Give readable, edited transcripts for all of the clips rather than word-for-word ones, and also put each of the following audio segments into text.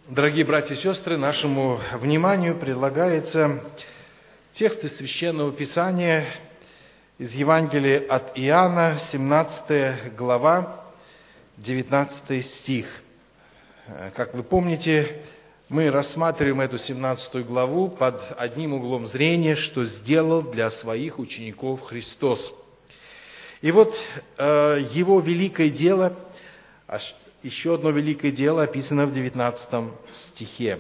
Дорогие братья и сестры, нашему вниманию предлагается текст из Священного Писания из Евангелия от Иоанна, 17 глава, 19 стих. Как вы помните, мы рассматриваем эту 17 главу под одним углом зрения, что сделал для своих учеников Христос. И вот Его великое дело, еще одно великое дело описано в 19 стихе.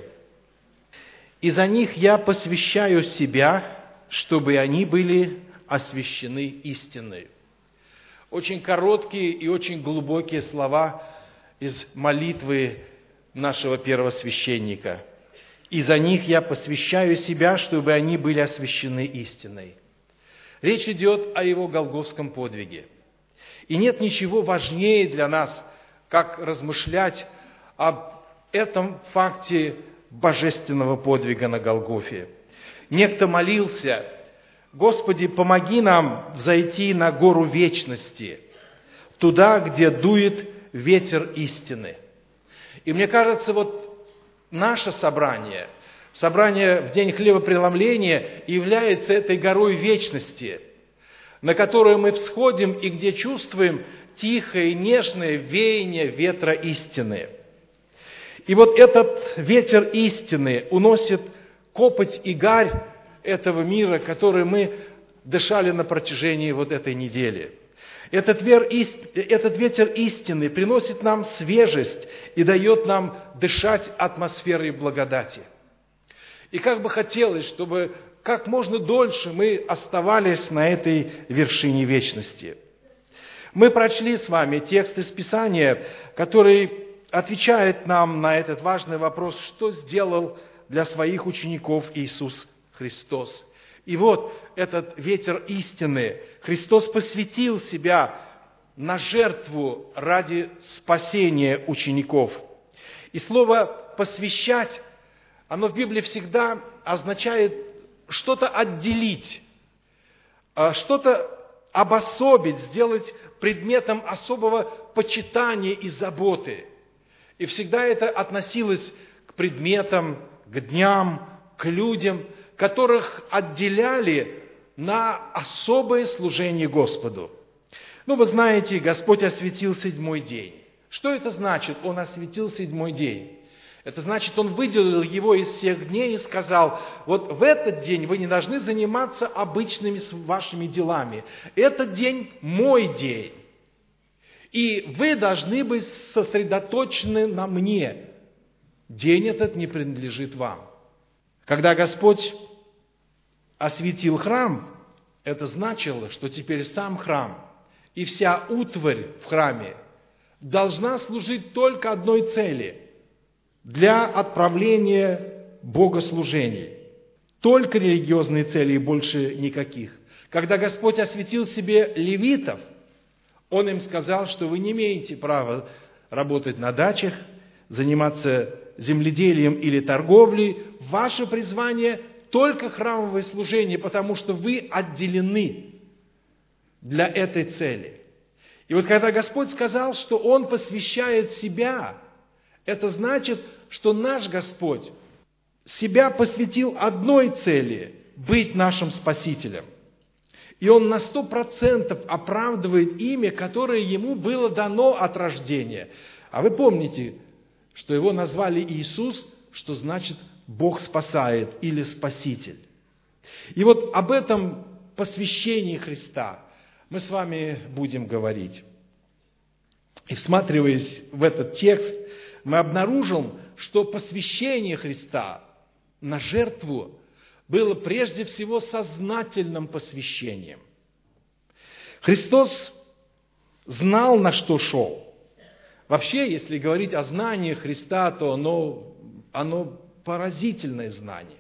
«И за них я посвящаю себя, чтобы они были освящены истиной». Очень короткие и очень глубокие слова из молитвы нашего первосвященника. «И за них я посвящаю себя, чтобы они были освящены истиной». Речь идет о Его голгофском подвиге. И нет ничего важнее для нас, как размышлять об этом факте божественного подвига на Голгофе. Некто молился: «Господи, помоги нам взойти на гору вечности, туда, где дует ветер истины». И мне кажется, вот наше собрание в день хлебопреломления является этой горой вечности, на которую мы всходим и где чувствуем тихое и нежное веяние ветра истины. И вот этот ветер истины уносит копоть и гарь этого мира, который мы дышали на протяжении вот этой недели. Этот ветер истины приносит нам свежесть и дает нам дышать атмосферой благодати. И как бы хотелось, чтобы как можно дольше мы оставались на этой вершине вечности. Мы прочли с вами текст из Писания, который отвечает нам на этот важный вопрос, что сделал для своих учеников Иисус Христос. И вот этот ветер истины. Христос посвятил себя на жертву ради спасения учеников. И слово «посвящать», оно в Библии всегда означает что-то отделить, что-то обособить, сделать предметом особого почитания и заботы. И всегда это относилось к предметам, к дням, к людям, которых отделяли на особое служение Господу. Вы знаете, Господь осветил седьмой день. Что это значит? Он осветил седьмой день. Это значит, Он выделил его из всех дней и сказал: вот в этот день вы не должны заниматься обычными вашими делами. Этот день мой день. И вы должны быть сосредоточены на мне. День этот не принадлежит вам. Когда Господь осветил храм, это значило, что теперь сам храм и вся утварь в храме должна служить только одной цели – для отправления богослужений. Только религиозные цели и больше никаких. Когда Господь осветил себе левитов, Он им сказал, что вы не имеете права работать на дачах, заниматься земледелием или торговлей. Ваше призвание – только храмовое служение, потому что вы отделены для этой цели. И вот когда Господь сказал, что Он посвящает себя, это значит, что наш Господь себя посвятил одной цели – быть нашим Спасителем. И Он на 100% оправдывает имя, которое Ему было дано от рождения. А вы помните, что Его назвали Иисус, что значит «Бог спасает» или «Спаситель». И вот об этом посвящении Христа мы с вами будем говорить. И всматриваясь в этот текст, мы обнаружим, что посвящение Христа на жертву было прежде всего сознательным посвящением. Христос знал, на что шел. Вообще, если говорить о знании Христа, то оно поразительное знание.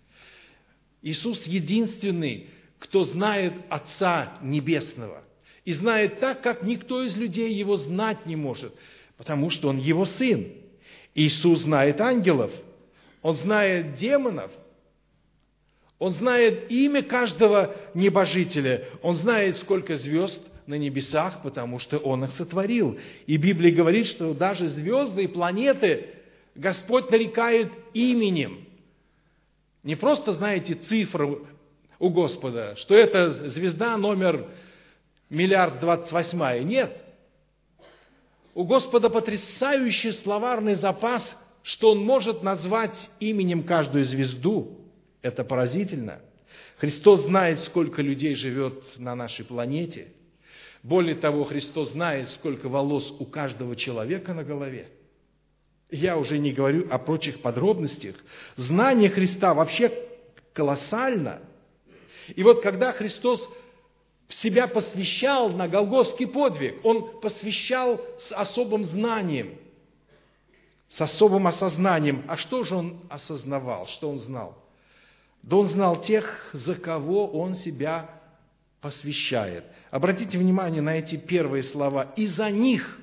Иисус единственный, кто знает Отца Небесного. И знает так, как никто из людей Его знать не может, потому что Он Его Сын. Иисус знает ангелов, Он знает демонов, Он знает имя каждого небожителя, Он знает, сколько звезд на небесах, потому что Он их сотворил. И Библия говорит, что даже звезды и планеты Господь нарекает именем. Не просто, знаете, цифру у Господа, что это звезда номер 1028. Нет. У Господа потрясающий словарный запас, что Он может назвать именем каждую звезду. Это поразительно. Христос знает, сколько людей живет на нашей планете. Более того, Христос знает, сколько волос у каждого человека на голове. Я уже не говорю о прочих подробностях. Знание Христа вообще колоссально. И вот когда Христос себя посвящал на Голгофский подвиг, Он посвящал с особым знанием, с особым осознанием. А что же Он осознавал, что Он знал? Да Он знал тех, за кого Он себя посвящает. Обратите внимание на эти первые слова. «И за них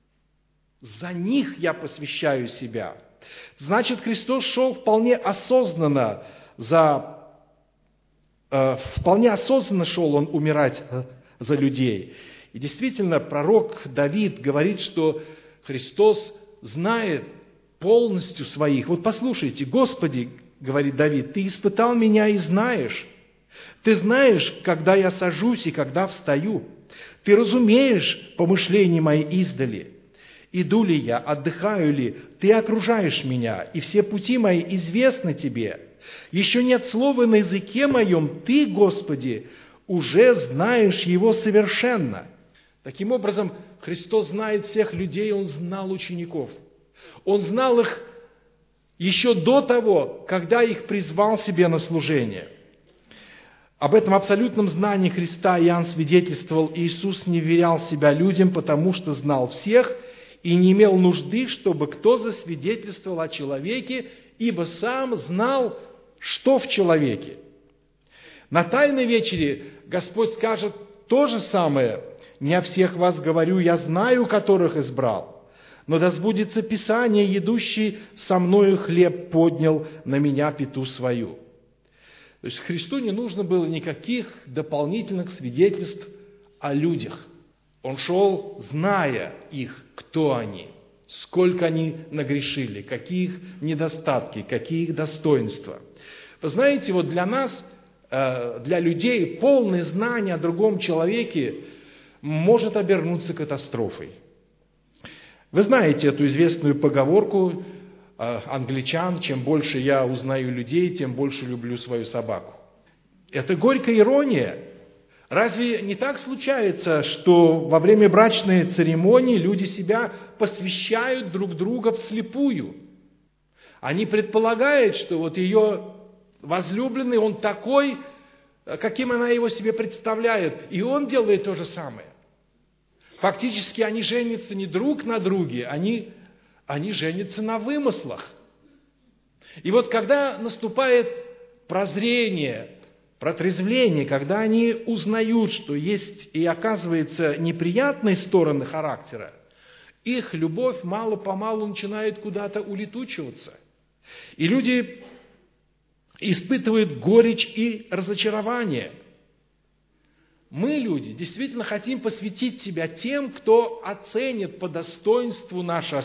я посвящаю себя». Значит, Христос шел вполне осознанно шел Он умирать за людей. И действительно, пророк Давид говорит, что Христос знает полностью своих. Вот послушайте, «Господи, — говорит Давид, — Ты испытал меня и знаешь. Ты знаешь, когда я сажусь и когда встаю. Ты разумеешь помышления мои издали. Иду ли я, отдыхаю ли, Ты окружаешь меня, и все пути мои известны Тебе. Еще нет слова на языке моем, Ты, Господи, уже знаешь его совершенно». Таким образом, Христос знает всех людей, Он знал учеников. Он знал их еще до того, когда их призвал себе на служение. Об этом абсолютном знании Христа Иоанн свидетельствовал: Иисус не вверял себя людям, потому что знал всех и не имел нужды, чтобы кто засвидетельствовал о человеке, ибо сам знал, что в человеке. На Тайной вечере Господь скажет то же самое: «Не о всех вас говорю, я знаю, которых избрал. Но да сбудется Писание, идущий со мною хлеб поднял на меня пяту свою». То есть Христу не нужно было никаких дополнительных свидетельств о людях. Он шел, зная их, кто они, сколько они нагрешили, какие их недостатки, какие их достоинства. Вы знаете, вот для нас, для людей, полное знание о другом человеке может обернуться катастрофой. Вы знаете эту известную поговорку англичан: чем больше я узнаю людей, тем больше люблю свою собаку. Это горькая ирония. Разве не так случается, что во время брачной церемонии люди себя посвящают друг друга вслепую? Они предполагают, что вот ее возлюбленный, он такой, каким она его себе представляет, и он делает то же самое. Фактически они женятся не друг на друге, они женятся на вымыслах. И вот когда наступает прозрение, протрезвление, когда они узнают, что есть и оказывается неприятные стороны характера, их любовь мало-помалу начинает куда-то улетучиваться. И люди испытывают горечь и разочарование. Мы, люди, действительно хотим посвятить себя тем, кто оценит по достоинству нашу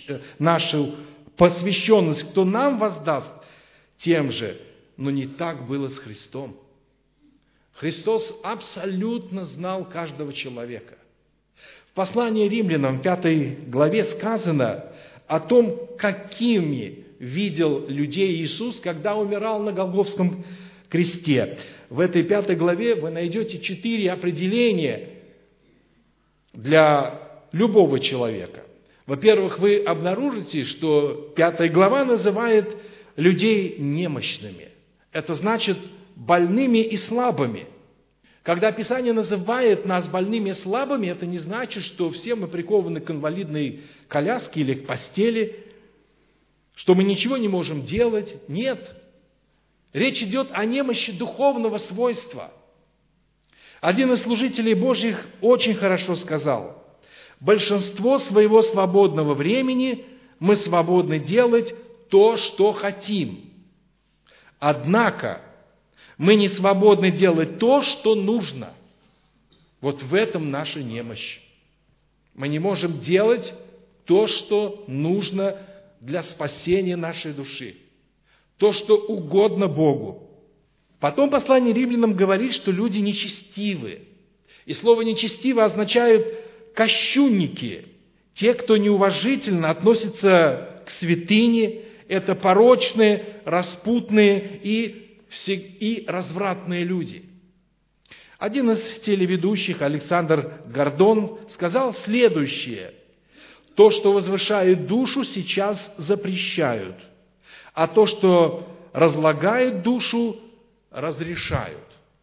посвященность, кто нам воздаст тем же. Но не так было с Христом. Христос абсолютно знал каждого человека. В послании Римлянам, 5 главе, сказано о том, какими видел людей Иисус, когда умирал на Голгофском кресте. В этой 5 главе вы найдете 4 определения для любого человека. Во-первых, вы обнаружите, что 5 глава называет людей немощными. Это значит больными и слабыми. Когда Писание называет нас больными и слабыми, это не значит, что все мы прикованы к инвалидной коляске или к постели, что мы ничего не можем делать. Нет. Речь идет о немощи духовного свойства. Один из служителей Божьих очень хорошо сказал: большинство своего свободного времени мы свободны делать то, что хотим. Однако мы не свободны делать то, что нужно. Вот в этом наша немощь. Мы не можем делать то, что нужно для спасения нашей души. То, что угодно Богу. Потом послание римлянам говорит, что люди нечестивы. И слово «нечестивы» означает кощунники, те, кто неуважительно относится к святыне, это порочные, распутные и развратные люди. Один из телеведущих, Александр Гордон, сказал следующее: «То, что возвышает душу, сейчас запрещают, а то, что разлагает душу, разрешают».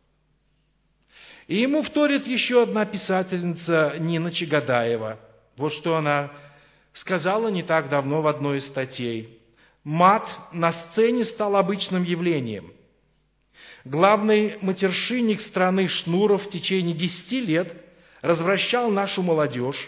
И ему вторит еще одна писательница, Нина Чагадаева. Вот что она сказала не так давно в одной из статей. «Мат на сцене стал обычным явлением. Главный матершинник страны Шнуров в течение 10 лет развращал нашу молодежь.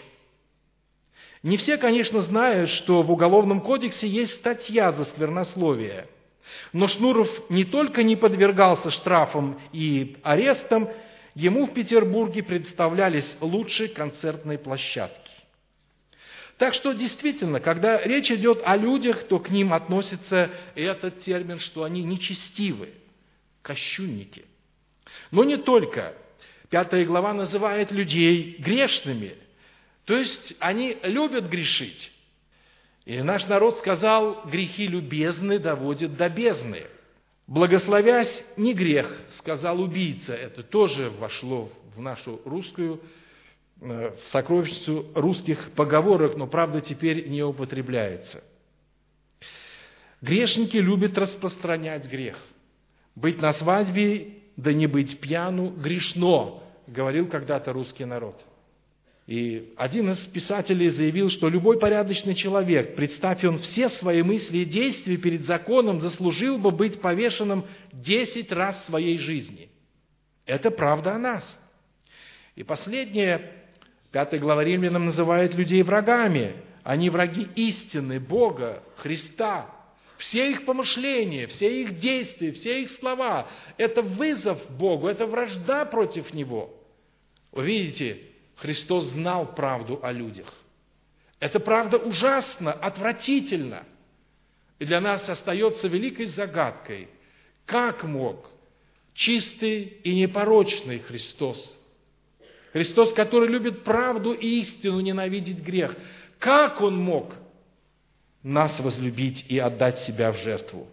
Не все, конечно, знают, что в Уголовном кодексе есть статья за сквернословие. Но Шнуров не только не подвергался штрафам и арестам, ему в Петербурге представлялись лучшие концертные площадки. Так что действительно, когда речь идет о людях, то к ним относится этот термин, что они нечестивы, кощунники. Но не только. 5 глава называет людей грешными, то есть они любят грешить. И наш народ сказал: грехи любезны доводят до бездны. Благословясь не грех, сказал убийца. Это тоже вошло в нашу русскую, в сокровищницу русских поговорок, но, правда, теперь не употребляется. Грешники любят распространять грех. «Быть на свадьбе, да не быть пьяну, грешно», говорил когда-то русский народ. И один из писателей заявил, что любой порядочный человек, представь он все свои мысли и действия перед законом, заслужил бы быть повешенным 10 раз в своей жизни. Это правда о нас. И последнее, 5 глава Римлянам называет людей врагами. Они враги истины, Бога, Христа. Все их помышления, все их действия, все их слова – это вызов Богу, это вражда против Него. Вы видите, Христос знал правду о людях. Эта правда ужасна, отвратительна. И для нас остается великой загадкой, как мог чистый и непорочный Христос, Христос, который любит правду и истину, ненавидеть грех, как Он мог нас возлюбить и отдать себя в жертву?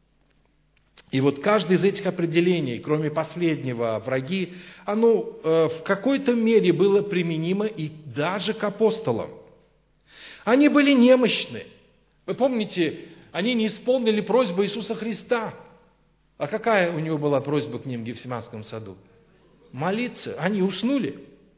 И вот каждое из этих определений, кроме последнего, враги, оно в какой-то мере было применимо и даже к апостолам. Они были немощны. Вы помните, они не исполнили просьбу Иисуса Христа. А какая у него была просьба к ним в Гефсиманском саду? Молиться. Они уснули.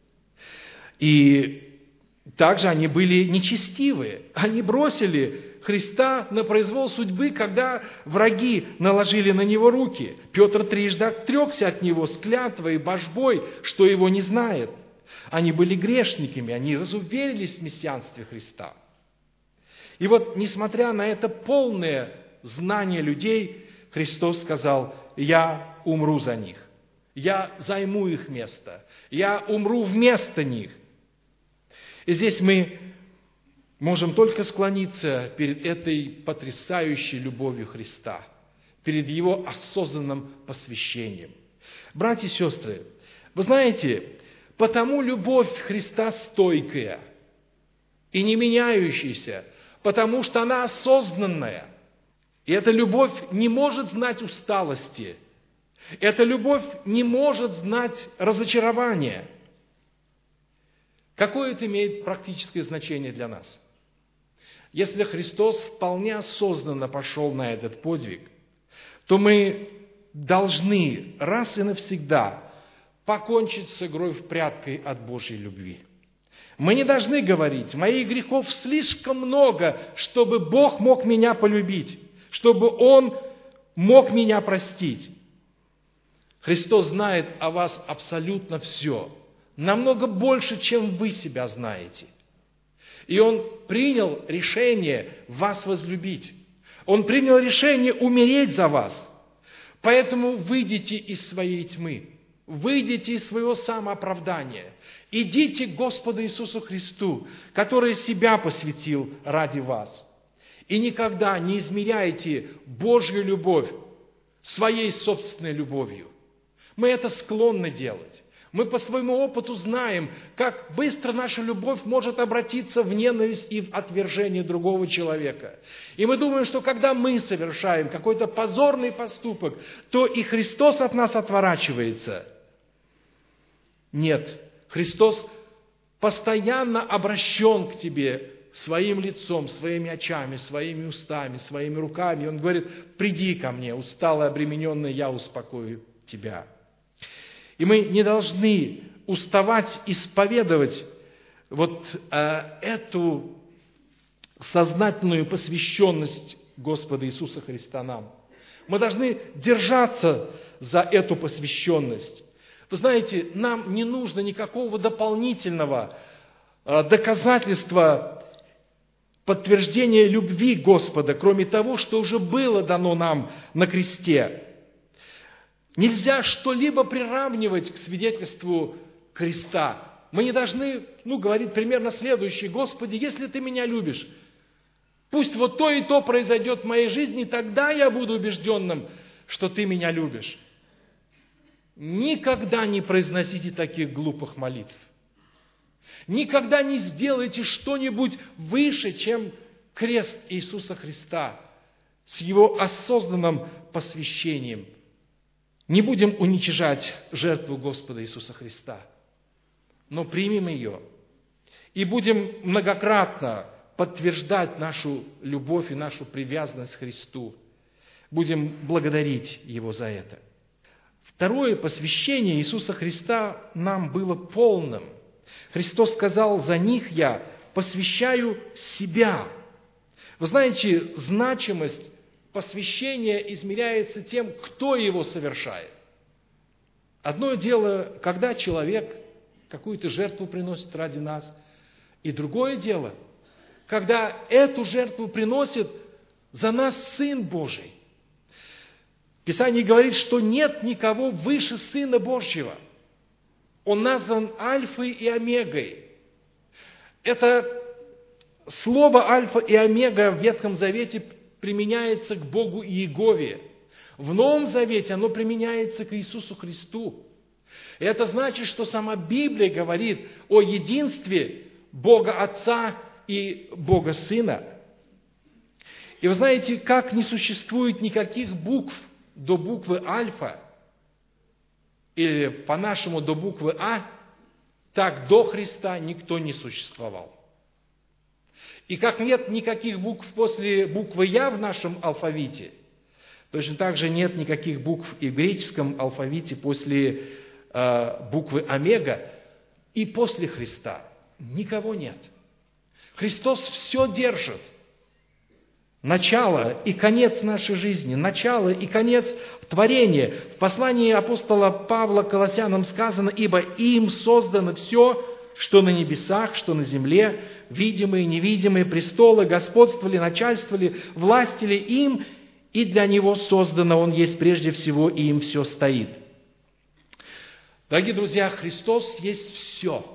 И также они были нечестивые. Они бросили Христа на произвол судьбы, когда враги наложили на Него руки. Петр трижды отрекся от Него с клятвой и божбой, что Его не знает. Они были грешниками, они разуверились в мессианстве Христа. И вот, несмотря на это полное знание людей, Христос сказал: «Я умру за них, я займу их место, я умру вместо них». И здесь мы можем только склониться перед этой потрясающей любовью Христа, перед Его осознанным посвящением. Братья и сестры, вы знаете, потому любовь Христа стойкая и не меняющаяся, потому что она осознанная. И эта любовь не может знать усталости. Эта любовь не может знать разочарования. Какое это имеет практическое значение для нас? Если Христос вполне осознанно пошел на этот подвиг, то мы должны раз и навсегда покончить с игрой в прятки от Божьей любви. Мы не должны говорить: «Моих грехов слишком много, чтобы Бог мог меня полюбить, чтобы Он мог меня простить». Христос знает о вас абсолютно все, намного больше, чем вы себя знаете. И Он принял решение вас возлюбить. Он принял решение умереть за вас. Поэтому выйдите из своей тьмы, выйдите из своего самооправдания, идите к Господу Иисусу Христу, который себя посвятил ради вас. И никогда не измеряйте Божью любовь своей собственной любовью. Мы это склонны делать. Мы по своему опыту знаем, как быстро наша любовь может обратиться в ненависть и в отвержение другого человека. И мы думаем, что когда мы совершаем какой-то позорный поступок, то и Христос от нас отворачивается. Нет, Христос постоянно обращен к тебе своим лицом, своими очами, своими устами, своими руками. Он говорит: приди ко мне, усталый, обремененный, я успокою тебя. И мы не должны уставать исповедовать эту сознательную посвященность Господа Иисуса Христа нам. Мы должны держаться за эту посвященность. Вы знаете, нам не нужно никакого дополнительного доказательства, подтверждения любви Господа, кроме того, что уже было дано нам на кресте. Нельзя что-либо приравнивать к свидетельству креста. Мы не должны, говорить примерно следующее: Господи, если Ты меня любишь, пусть вот то и то произойдет в моей жизни, тогда я буду убежденным, что Ты меня любишь. Никогда не произносите таких глупых молитв. Никогда не сделайте что-нибудь выше, чем крест Иисуса Христа с Его осознанным посвящением. Не будем уничижать жертву Господа Иисуса Христа, но примем ее и будем многократно подтверждать нашу любовь и нашу привязанность к Христу. Будем благодарить Его за это. Второе посвящение Иисуса Христа нам было полным. Христос сказал: «За них я посвящаю себя». Вы знаете, значимость посвящения измеряется тем, кто его совершает. Одно дело, когда человек какую-то жертву приносит ради нас, и другое дело, когда эту жертву приносит за нас Сын Божий. Писание говорит, что нет никого выше Сына Божьего. Он назван Альфой и Омегой. Это слово Альфа и Омега в Ветхом Завете применяется к Богу Иегове. В Новом Завете оно применяется к Иисусу Христу. И это значит, что сама Библия говорит о единстве Бога Отца и Бога Сына. И вы знаете, как не существует никаких букв до буквы Альфа, или по-нашему до буквы А, так до Христа никто не существовал. И как нет никаких букв после буквы Я в нашем алфавите, точно так же нет никаких букв и в греческом алфавите после буквы Омега, и после Христа никого нет. Христос все держит. Начало и конец нашей жизни, начало и конец творения. В послании апостола Павла к Колоссянам сказано: «Ибо им создано все, что на небесах, что на земле, видимые, невидимые, престолы, господствовали, начальствовали, властили им, и для Него создано, Он есть прежде всего, и им все стоит». Дорогие друзья, Христос есть все.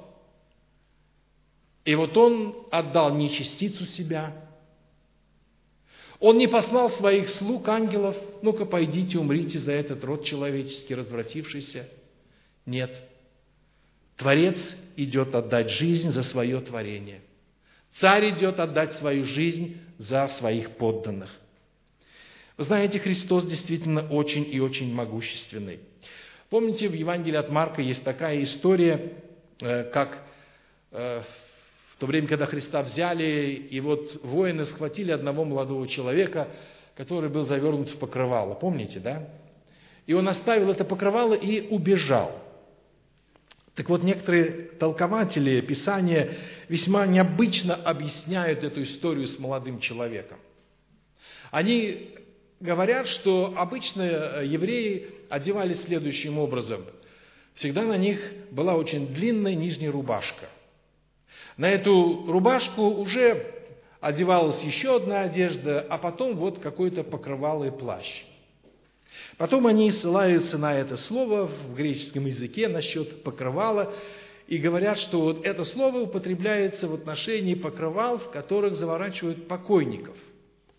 И вот Он отдал не частицу себя, Он не послал своих слуг, ангелов: ну-ка, пойдите, умрите за этот род человеческий, развратившийся. Нет. Творец идет отдать жизнь за свое творение. Царь идет отдать свою жизнь за своих подданных. Вы знаете, Христос действительно очень и очень могущественный. Помните, в Евангелии от Марка есть такая история, как в то время, когда Христа взяли, и вот воины схватили одного молодого человека, который был завернут в покрывало. Помните, да? И он оставил это покрывало и убежал. Так вот, некоторые толкователи Писания весьма необычно объясняют эту историю с молодым человеком. Они говорят, что обычно евреи одевались следующим образом. Всегда на них была очень длинная нижняя рубашка. На эту рубашку уже одевалась еще одна одежда, а потом вот какой-то покрывало и плащ. Потом они ссылаются на это слово в греческом языке насчет покрывала и говорят, что вот это слово употребляется в отношении покрывал, в которых заворачивают покойников.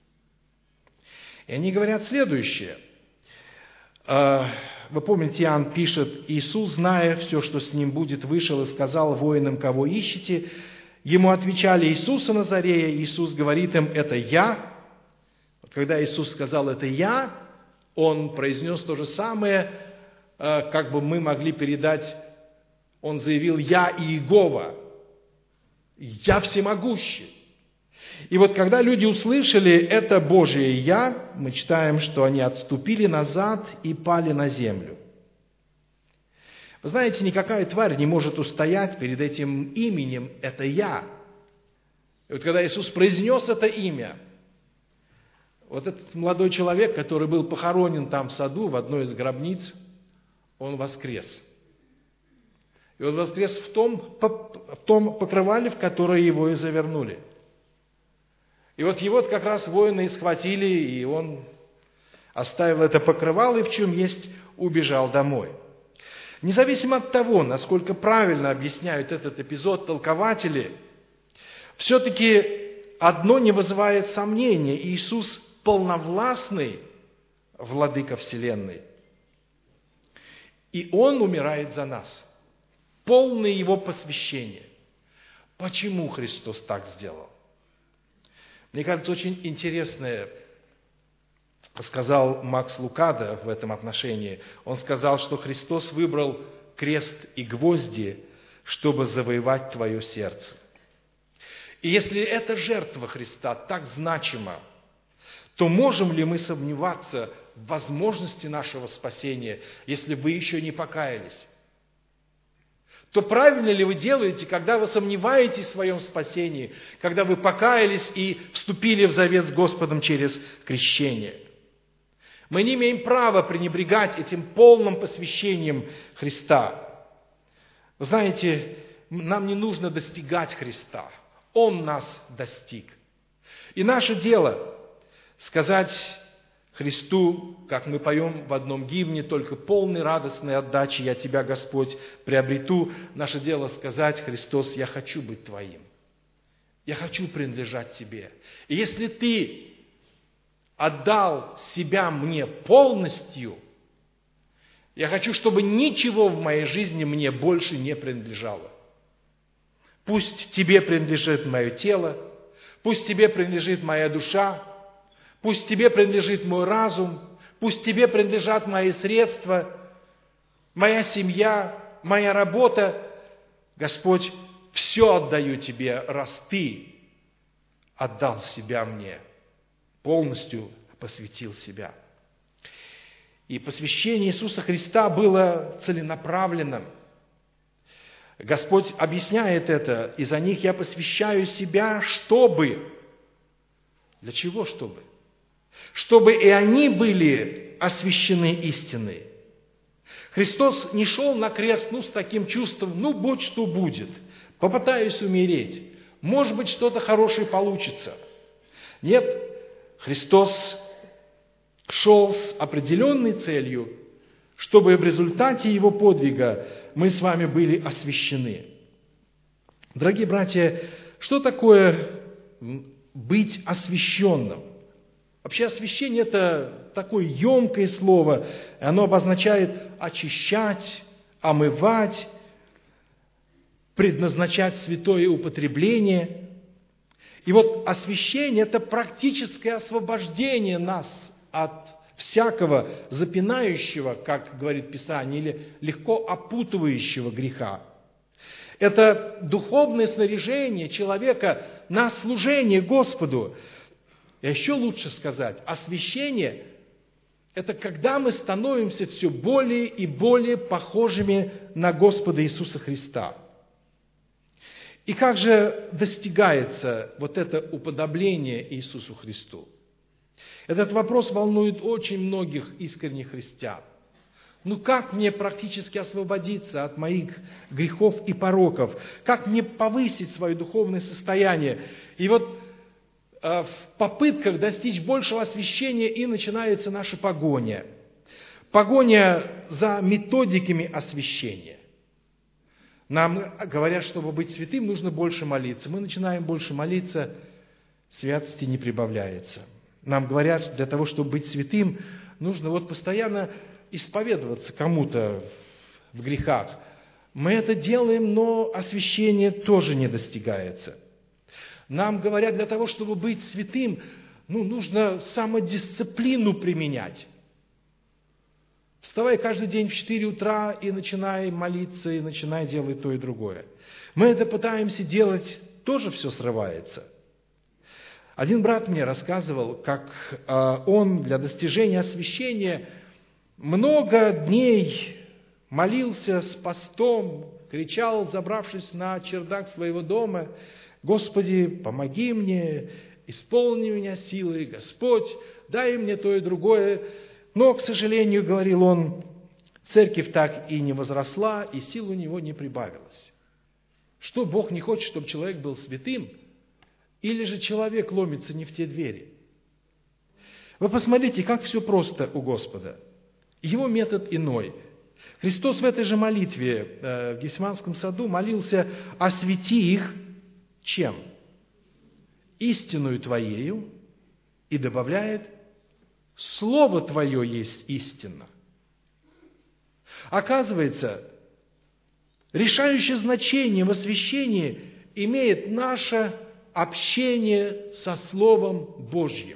И они говорят следующее. Вы помните, Иоанн пишет: «Иисус, зная все, что с ним будет, вышел и сказал воинам, кого ищете. Ему отвечали: Иисуса Назарея». Иисус говорит им: «Это я». Когда Иисус сказал: «Это я», Он произнес то же самое, как бы мы могли передать, Он заявил: «Я Иегова, я всемогущий». И вот когда люди услышали это Божие «Я», мы читаем, что они отступили назад и пали на землю. Вы знаете, никакая тварь не может устоять перед этим именем «это я». И вот когда Иисус произнес это имя, вот этот молодой человек, который был похоронен там в саду, в одной из гробниц, он воскрес. И он воскрес в том покрывале, в которое его и завернули. И вот его как раз воины схватили, и он оставил это покрывало, и в чем есть убежал домой. Независимо от того, насколько правильно объясняют этот эпизод толкователи, все-таки одно не вызывает сомнения: Иисус полновластный владыка вселенной. И Он умирает за нас. Полное Его посвящение. Почему Христос так сделал? Мне кажется, очень интересное сказал Макс Лукадо в этом отношении. Он сказал, что Христос выбрал крест и гвозди, чтобы завоевать твое сердце. И если эта жертва Христа так значима, то можем ли мы сомневаться в возможности нашего спасения, если вы еще не покаялись? То правильно ли вы делаете, когда вы сомневаетесь в своем спасении, когда вы покаялись и вступили в завет с Господом через крещение? Мы не имеем права пренебрегать этим полным посвящением Христа. Вы знаете, нам не нужно достигать Христа. Он нас достиг. И наше дело сказать Христу, как мы поем в одном гимне: «Только полной радостной отдачи я Тебя, Господь, приобрету». Наше дело сказать: Христос, я хочу быть Твоим. Я хочу принадлежать Тебе. И если Ты отдал себя мне полностью, я хочу, чтобы ничего в моей жизни мне больше не принадлежало. Пусть Тебе принадлежит мое тело, пусть Тебе принадлежит моя душа, пусть Тебе принадлежит мой разум, пусть Тебе принадлежат мои средства, моя семья, моя работа. Господь, все отдаю Тебе, раз Ты отдал себя мне, полностью посвятил себя. И посвящение Иисуса Христа было целенаправленным. Господь объясняет это: «И за них я посвящаю себя, чтобы». Для чего чтобы? Чтобы и они были освящены истиной. Христос не шел на крест с таким чувством: будь что будет, попытаюсь умереть, может быть, что-то хорошее получится. Нет, Христос шел с определенной целью, чтобы в результате Его подвига мы с вами были освящены. Дорогие братья, что такое быть освященным? Вообще освящение – это такое емкое слово, и оно обозначает очищать, омывать, предназначать святое употребление. И вот освящение – это практическое освобождение нас от всякого запинающего, как говорит Писание, или легко опутывающего греха. Это духовное снаряжение человека на служение Господу. И еще лучше сказать, освящение – это когда мы становимся все более и более похожими на Господа Иисуса Христа. И как же достигается вот это уподобление Иисусу Христу? Этот вопрос волнует очень многих искренних христиан. Как мне практически освободиться от моих грехов и пороков? Как мне повысить свое духовное состояние? И вот в попытках достичь большего освящения и начинается наша погоня. Погоня за методиками освящения. Нам говорят, чтобы быть святым, нужно больше молиться. Мы начинаем больше молиться, святости не прибавляется. Нам говорят, для того, чтобы быть святым, нужно постоянно исповедоваться кому-то в грехах. Мы это делаем, но освящение тоже не достигается. Нам говорят, для того, чтобы быть святым, нужно самодисциплину применять. Вставай каждый день в 4 утра и начинай молиться, и начинай делать то и другое. Мы это пытаемся делать, тоже все срывается. Один брат мне рассказывал, как он для достижения освящения много дней молился с постом, кричал, забравшись на чердак своего дома: «Господи, помоги мне, исполни меня силой, Господь, дай мне то и другое». Но, к сожалению, говорил он, церковь так и не возросла, и сил у него не прибавилось. Что, Бог не хочет, чтобы человек был святым? Или же человек ломится не в те двери? Вы посмотрите, как все просто у Господа. Его метод иной. Христос в этой же молитве в Гефсиманском саду молился: «Освети их» чем? «Истинную Твоею», и добавляет: «Слово Твое есть истина». Оказывается, решающее значение в освящении имеет наше общение со Словом Божьим.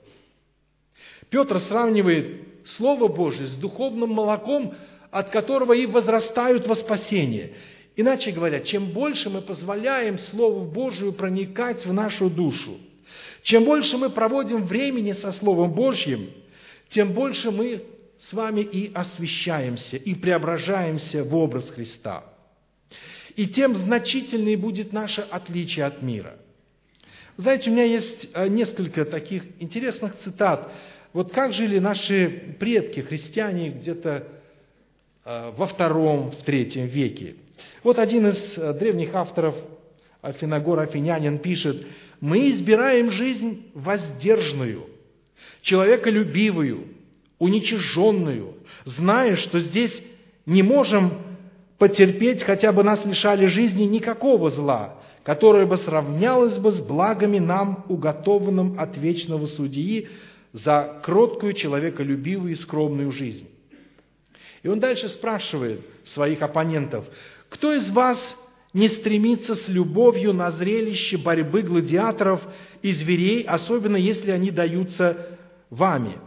Петр сравнивает Слово Божие с духовным молоком, от которого и возрастают во спасение. Иначе говоря, чем больше мы позволяем Слову Божию проникать в нашу душу, чем больше мы проводим времени со Словом Божьим, тем больше мы с вами и освящаемся, и преображаемся в образ Христа. И тем значительнее будет наше отличие от мира. Знаете, у меня есть несколько таких интересных цитат. Как жили наши предки, христиане, где-то во II-III веке. Один из древних авторов, Афиногор Афинянин, пишет: «Мы избираем жизнь воздержанную, человеколюбивую, уничиженную, зная, что здесь не можем потерпеть, хотя бы нас лишали жизни, никакого зла, которое бы сравнялось бы с благами нам, уготованным от вечного судьи, за кроткую, человеколюбивую и скромную жизнь». И он дальше спрашивает своих оппонентов: «Кто из вас не стремится с любовью на зрелище борьбы гладиаторов и зверей, особенно если они даются вами?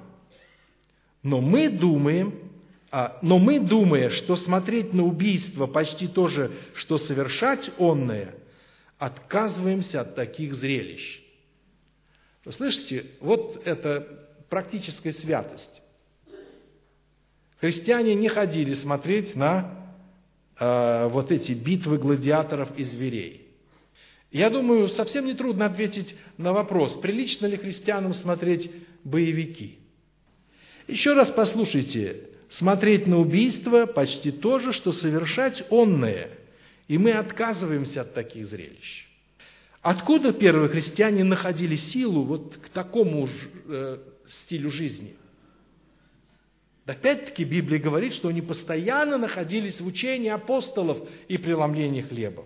Но мы, думая, что смотреть на убийство почти то же, что совершать онное, отказываемся от таких зрелищ». Вы слышите, это практическая святость. Христиане не ходили смотреть на эти битвы гладиаторов и зверей. Я думаю, совсем нетрудно ответить на вопрос, прилично ли христианам смотреть боевики. Еще раз послушайте: смотреть на убийство почти то же, что совершать онное, и мы отказываемся от таких зрелищ. Откуда первые христиане находили силу к такому стилю жизни? Опять-таки Библия говорит, что они постоянно находились в учении апостолов и преломлении хлебов.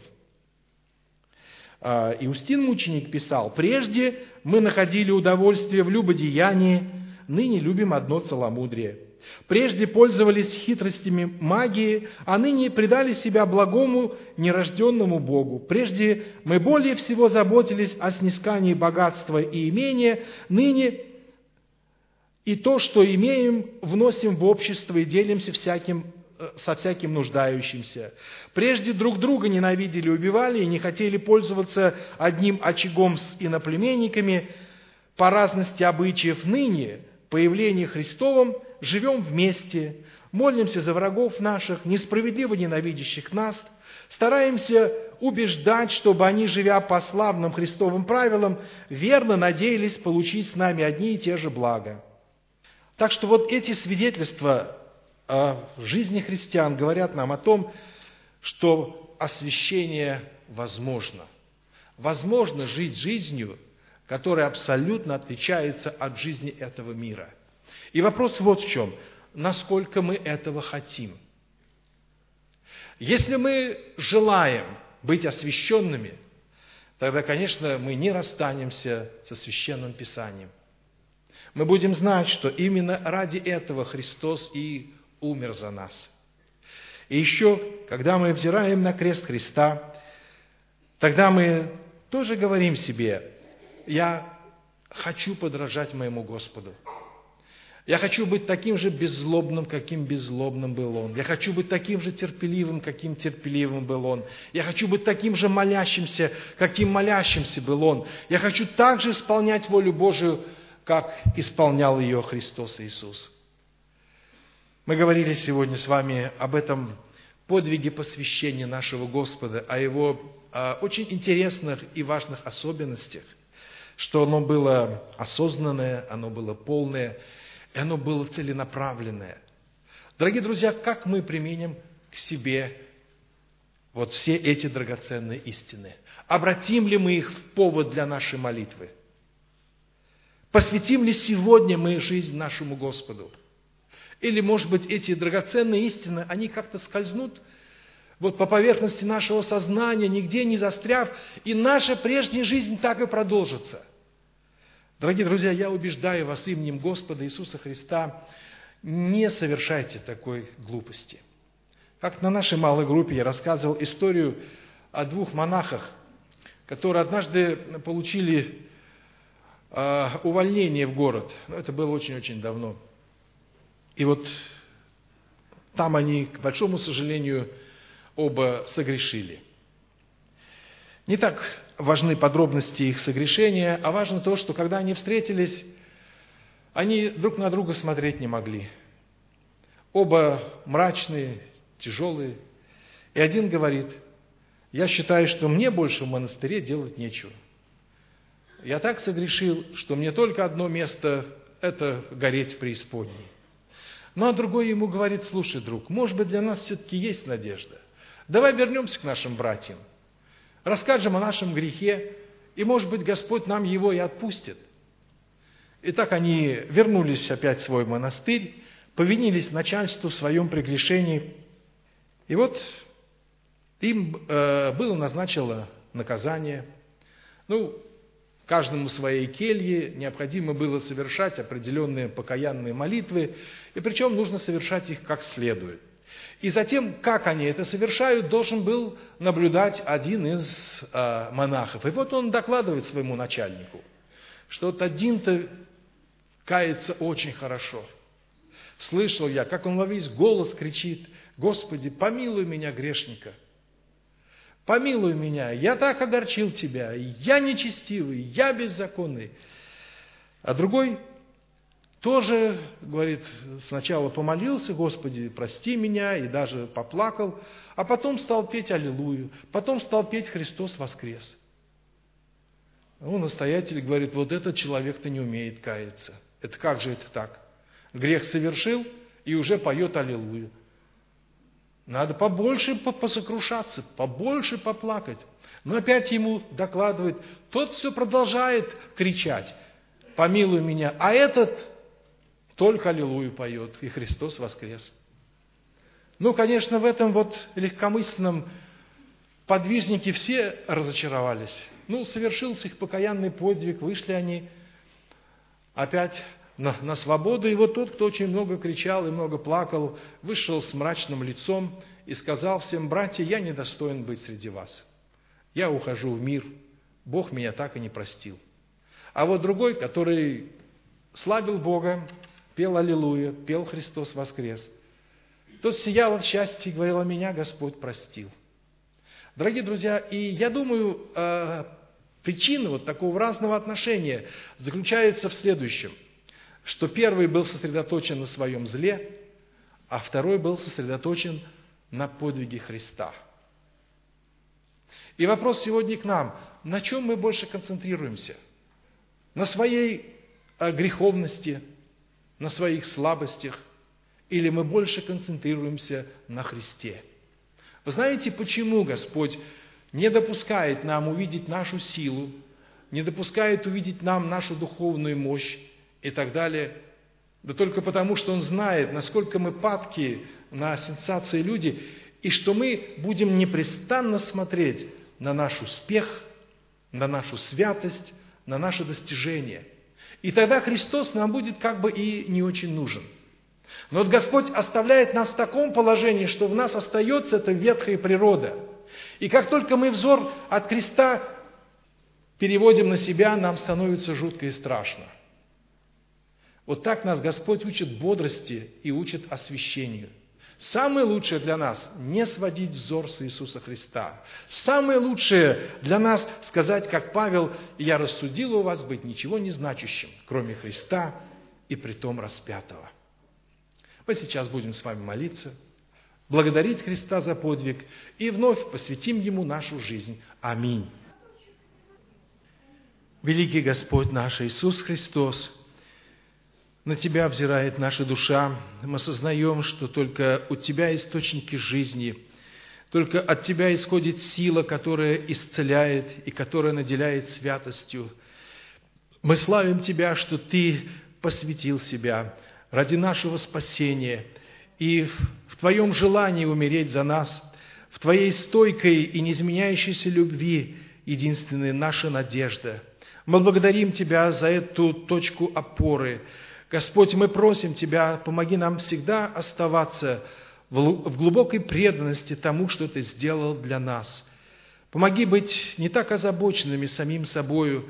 Иустин мученик писал: «Прежде мы находили удовольствие в любодеянии, ныне любим одно целомудрие. Прежде пользовались хитростями магии, а ныне предали себя благому нерожденному Богу. Прежде мы более всего заботились о снискании богатства и имения, ныне и то, что имеем, вносим в общество и делимся со всяким нуждающимся. Прежде друг друга ненавидели, убивали и не хотели пользоваться одним очагом с иноплеменниками. По разности обычаев ныне, по явлению Христовом, живем вместе, молимся за врагов наших, несправедливо ненавидящих нас, стараемся убеждать, чтобы они, живя по славным Христовым правилам, верно надеялись получить с нами одни и те же блага». Так что эти свидетельства о жизни христиан говорят нам о том, что освящение возможно. Возможно жить жизнью, которая абсолютно отличается от жизни этого мира. И вопрос в чем: насколько мы этого хотим? Если мы желаем быть освященными, тогда, конечно, мы не расстанемся со Священным Писанием. Мы будем знать, что именно ради этого Христос и умер за нас. И еще, когда мы взираем на крест Христа, тогда мы тоже говорим себе: я хочу подражать моему Господу. Я хочу быть таким же беззлобным, каким беззлобным был Он. Я хочу быть таким же терпеливым, каким терпеливым был Он. Я хочу быть таким же молящимся, каким молящимся был Он. Я хочу также исполнять волю Божию, как исполнял ее Христос Иисус. Мы говорили сегодня с вами об этом подвиге посвящения нашего Господа, о Его очень интересных и важных особенностях, что оно было осознанное, оно было полное, и оно было целенаправленное. Дорогие друзья, как мы применим к себе вот все эти драгоценные истины? Обратим ли мы их в повод для нашей молитвы? Посвятим ли сегодня мы жизнь нашему Господу? Или, может быть, эти драгоценные истины, они как-то скользнут вот по поверхности нашего сознания, нигде не застряв, и наша прежняя жизнь так и продолжится. Дорогие друзья, я убеждаю вас именем Господа Иисуса Христа, не совершайте такой глупости. Как на нашей малой группе я рассказывал историю о двух монахах, которые однажды получили увольнение в город. Это было очень-очень давно. И вот там они, к большому сожалению, оба согрешили. Не так важны подробности их согрешения, а важно то, что когда они встретились, они друг на друга смотреть не могли. Оба мрачные, тяжелые. И один говорит: я считаю, что мне больше в монастыре делать нечего. Я так согрешил, что мне только одно место – это гореть в преисподней. Ну, а другой ему говорит: слушай, друг, может быть, для нас все-таки есть надежда. Давай вернемся к нашим братьям, расскажем о нашем грехе, и, может быть, Господь нам его и отпустит. И так они вернулись опять в свой монастырь, повинились начальству в своем прегрешении. И вот им было назначено наказание. Каждому своей келье необходимо было совершать определенные покаянные молитвы, и причем нужно совершать их как следует. И затем, как они это совершают, должен был наблюдать один из монахов. И вот он докладывает своему начальнику, что вот один-то кается очень хорошо. Слышал я, как он во весь голос кричит: «Господи, помилуй меня, грешника! Помилуй меня, я так огорчил тебя, я нечестивый, я беззаконный». А другой тоже, говорит, сначала помолился: «Господи, прости меня», и даже поплакал, а потом стал петь «Аллилуйю», потом стал петь «Христос воскрес». Настоятель говорит: вот этот человек-то не умеет каяться. Это как же это так? Грех совершил и уже поет «Аллилуйю». Надо побольше посокрушаться, побольше поплакать. Но опять ему докладывает, тот все продолжает кричать: «Помилуй меня», а этот только «Аллилуйю» поет, и «Христос воскрес». Конечно, в этом вот легкомысленном подвижнике все разочаровались. Совершился их покаянный подвиг, вышли они опять на свободу, и вот тот, кто очень много кричал и много плакал, вышел с мрачным лицом и сказал всем: «Братья, я недостоин быть среди вас. Я ухожу в мир, Бог меня так и не простил». А вот другой, который славил Бога, пел «Аллилуйя», пел «Христос воскрес», тот сиял от счастья и говорил: «А меня Господь простил». Дорогие друзья, и я думаю, причина вот такого разного отношения заключается в следующем, что первый был сосредоточен на своем зле, а второй был сосредоточен на подвиге Христа. И вопрос сегодня к нам: на чем мы больше концентрируемся? На своей греховности, на своих слабостях, или мы больше концентрируемся на Христе? Вы знаете, почему Господь не допускает нам увидеть нашу силу, не допускает увидеть нам нашу духовную мощь и так далее? Да только потому, что Он знает, насколько мы падки на сенсации люди, и что мы будем непрестанно смотреть на наш успех, на нашу святость, на наши достижения. И тогда Христос нам будет как бы и не очень нужен. Но вот Господь оставляет нас в таком положении, что в нас остается эта ветхая природа. И как только мы взор от креста переводим на себя, нам становится жутко и страшно. Вот так нас Господь учит бодрости и учит освящению. Самое лучшее для нас – не сводить взор с Иисуса Христа. Самое лучшее для нас сказать, как Павел: «Я рассудил у вас быть ничего не значащим, кроме Христа и притом распятого». Мы сейчас будем с вами молиться, благодарить Христа за подвиг и вновь посвятим Ему нашу жизнь. Аминь. Великий Господь наш Иисус Христос, на Тебя взирает наша душа. Мы осознаем, что только у Тебя источники жизни, только от Тебя исходит сила, которая исцеляет и которая наделяет святостью. Мы славим Тебя, что Ты посвятил себя ради нашего спасения, и в Твоем желании умереть за нас, в Твоей стойкой и неизменяющейся любви единственная наша надежда. Мы благодарим Тебя за эту точку опоры. Господь, мы просим Тебя, помоги нам всегда оставаться в глубокой преданности тому, что Ты сделал для нас. Помоги быть не так озабоченными самим собою,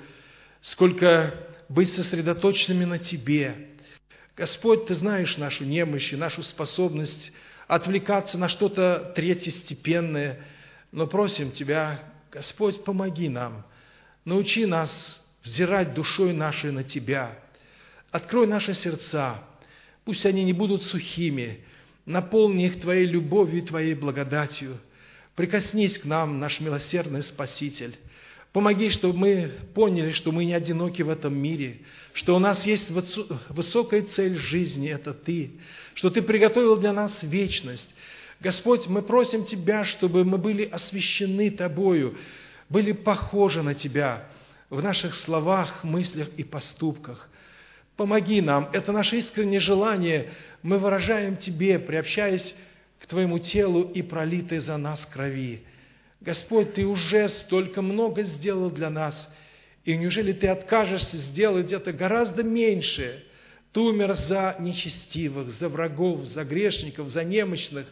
сколько быть сосредоточенными на Тебе. Господь, Ты знаешь нашу немощь и нашу способность отвлекаться на что-то третьестепенное, но просим Тебя, Господь, помоги нам, научи нас взирать душой нашей на Тебя. Открой наши сердца, пусть они не будут сухими, наполни их Твоей любовью и Твоей благодатью. Прикоснись к нам, наш милосердный Спаситель. Помоги, чтобы мы поняли, что мы не одиноки в этом мире, что у нас есть высокая цель жизни – это Ты, что Ты приготовил для нас вечность. Господь, мы просим Тебя, чтобы мы были освящены Тобою, были похожи на Тебя в наших словах, мыслях и поступках. Помоги нам, это наше искреннее желание, мы выражаем Тебе, приобщаясь к Твоему телу и пролитой за нас крови. Господь, Ты уже столько много сделал для нас, и неужели Ты откажешься сделать это гораздо меньше? Ты умер за нечестивых, за врагов, за грешников, за немощных.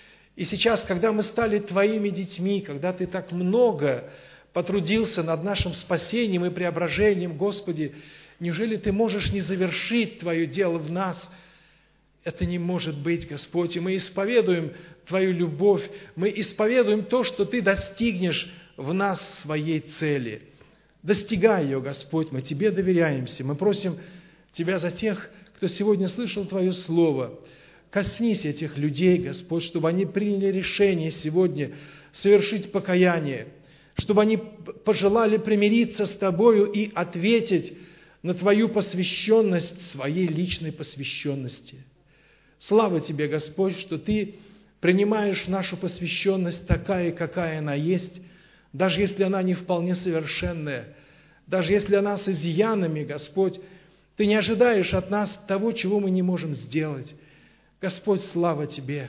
И сейчас, когда мы стали Твоими детьми, когда Ты так много потрудился над нашим спасением и преображением, Господи, неужели Ты можешь не завершить Твое дело в нас? Это не может быть, Господь, и мы исповедуем Твою любовь, мы исповедуем то, что Ты достигнешь в нас своей цели. Достигай ее, Господь, мы Тебе доверяемся, мы просим Тебя за тех, кто сегодня слышал Твое Слово. Коснись этих людей, Господь, чтобы они приняли решение сегодня совершить покаяние, чтобы они пожелали примириться с Тобою и ответить на Твою посвященность, своей личной посвященности. Слава Тебе, Господь, что Ты принимаешь нашу посвященность такая, какая она есть, даже если она не вполне совершенная, даже если она с изъянами, Господь, Ты не ожидаешь от нас того, чего мы не можем сделать. Господь, слава Тебе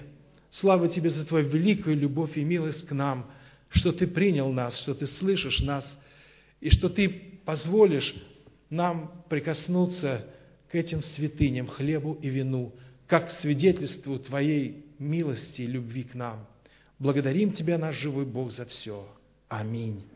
за Твою великую любовь и милость к нам, что Ты принял нас, что Ты слышишь нас, и что Ты позволишь нам прикоснуться к этим святыням, хлебу и вину, как к свидетельству Твоей милости и любви к нам. Благодарим Тебя, наш живой Бог, за все. Аминь.